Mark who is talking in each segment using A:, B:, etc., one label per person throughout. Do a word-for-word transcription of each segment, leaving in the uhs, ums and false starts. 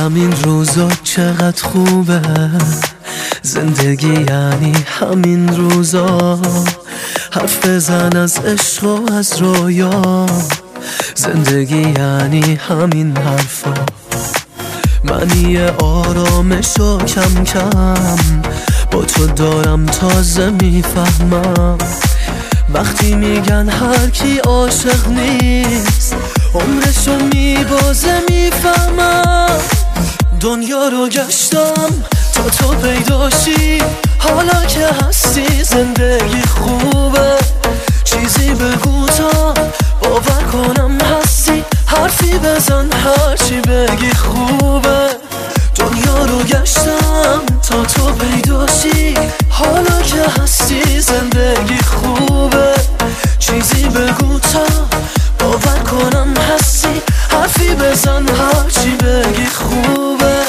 A: همین روزا چقدر خوبه، زندگی یعنی همین روزا. حرف بزن از عشق و از رویا، زندگی یعنی همین حرفا. من یه آرامش و کم کم با تو دارم، تازه میفهمم وقتی میگن هر کی عاشق نیست عمرشو میبازه. میفهمم دنیا رو گشتم تا تو پیداشی، حالا که هستی زندگی خوبه. چیزی بگو تا باور کنم هستی، حرفی بزن هرچی بگی خوبه. دنیا رو گشتم تا تو پیداشی، حالا که هستی زندگی خوبه. چیزی بگو تا باور کنم هستی، حرفی بزن هرچی بگی خوبه.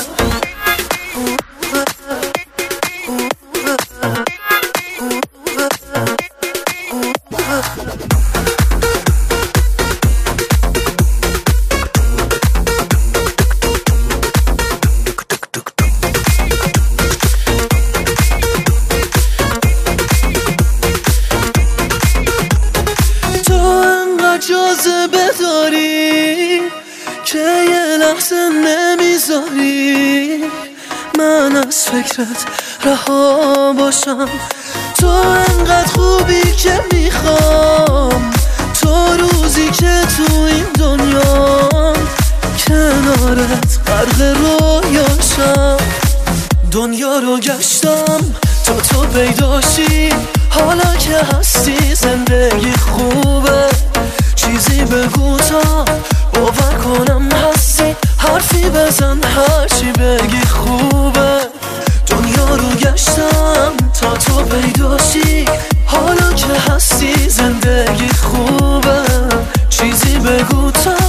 A: جاذبه داری که یه لحظه نمیذاری من از فکرت رها باشم. تو انقدر خوبی که میخوام تو روزی که تو این دنیا کنارت غرق رویاشم. دنیا رو گشتم تا تو پیداشی، حالا که هستی زندگی خوبه. چیزی بگو تا باور کنم هستی، حرفی بزن هرچی بگی خوبه. دنیا رو گشتم تا تو پیداشی، حالا که هستی زندگی خوبه. چیزی بگو تا